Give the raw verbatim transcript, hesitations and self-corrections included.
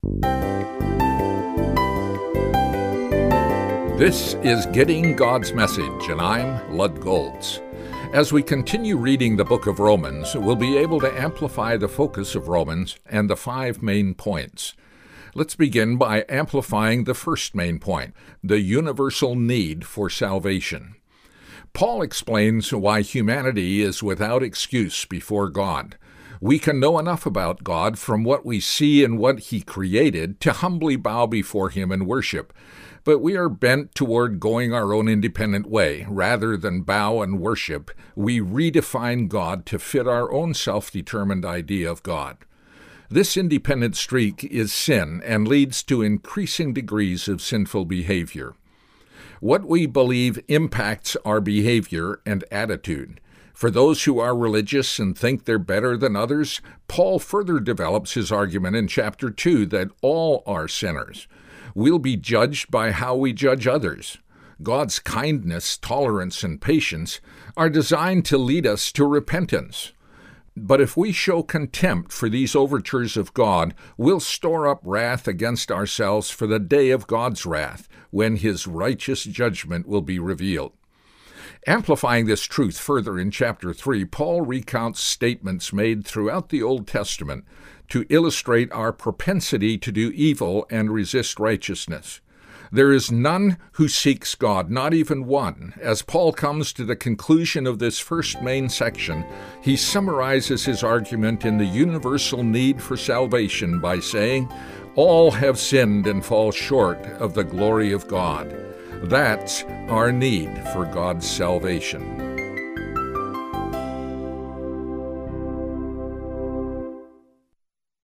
This is Getting God's Message, and I'm Lud Goltz. As we continue reading the book of Romans, we'll be able to amplify the focus of Romans and the five main points. Let's begin by amplifying the first main point, the universal need for salvation. Paul explains why humanity is without excuse before God. We can know enough about God from what we see and what He created to humbly bow before Him in worship. But we are bent toward going our own independent way. Rather than bow and worship, we redefine God to fit our own self-determined idea of God. This independent streak is sin and leads to increasing degrees of sinful behavior. What we believe impacts our behavior and attitude. For those who are religious and think they're better than others, Paul further develops his argument in chapter two that all are sinners. We'll be judged by how we judge others. God's kindness, tolerance, and patience are designed to lead us to repentance. But if we show contempt for these overtures of God, we'll store up wrath against ourselves for the day of God's wrath, when His righteous judgment will be revealed. Amplifying this truth further in chapter three, Paul recounts statements made throughout the Old Testament to illustrate our propensity to do evil and resist righteousness. There is none who seeks God, not even one. As Paul comes to the conclusion of this first main section, he summarizes his argument in the universal need for salvation by saying, "All have sinned and fall short of the glory of God." That's our need for God's salvation.